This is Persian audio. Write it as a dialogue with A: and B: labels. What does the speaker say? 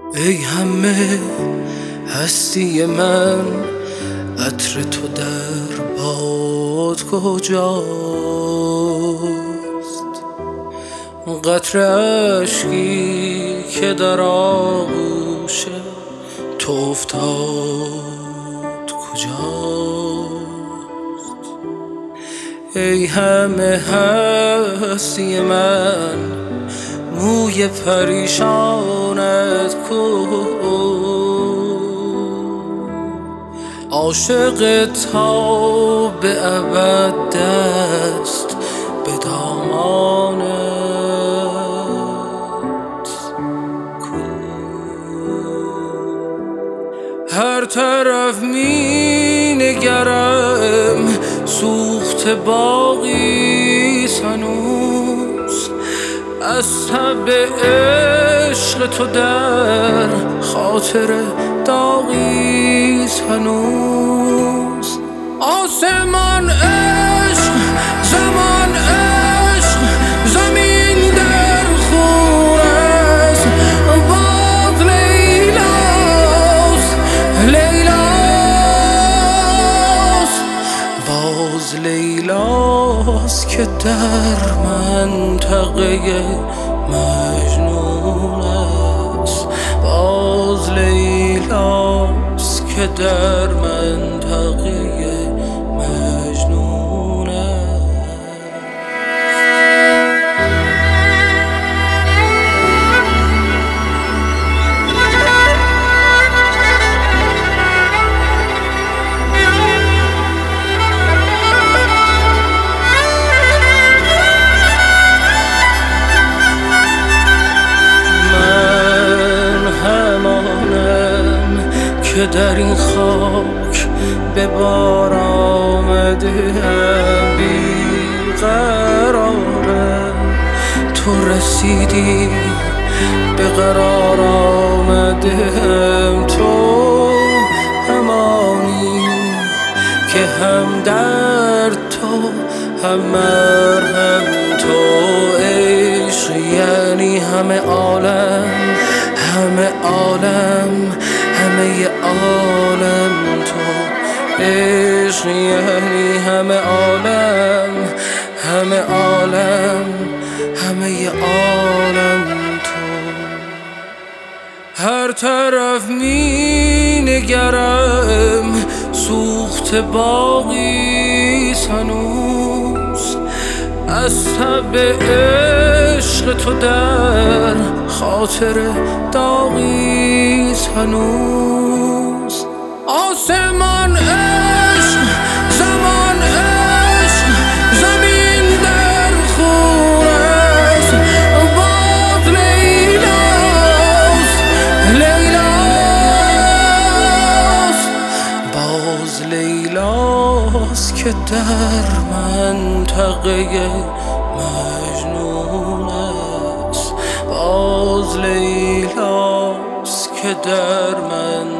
A: ای همه هستی من، عطر تو در باد کجاست؟ قطره اشکی که در آغوش تو افتاد کجاست؟ ای همه هستی من، موی پریشانت کو؟ عاشق تا به ابد دست به دامانت کو؟ هر طرف می نگرم سوخت باغی هنوز، از تب عشق تو در خاطر داغی هنوز. آسمان عشق، زمان عشق، زمین در خون است. باز لیلاست، لیلاست، باز لیلاست که در منطقه مجنون است. باز لیلاست که در منطقه مجنون است. که در این خاک به بار آمدم، بیقرارم، تو رسیدی به قرار آمدم. تو همانی که هم درد تو هم مرهم تو. عشق یعنی همه عالم، همه عالم، همه عالم تو. عشق یعنی همه عالم، همه عالم، همه عالم تو. هر طرف می نگرم سوخت باغی هنوز، از تب عشق تو در خاطر داغی هنوز. آسمان عشق، زمان عشق، زمین در خون است. باز لیلاست، لیلاست، باز لیلاست که در منطقه مجنون است. باز لیلاست که در من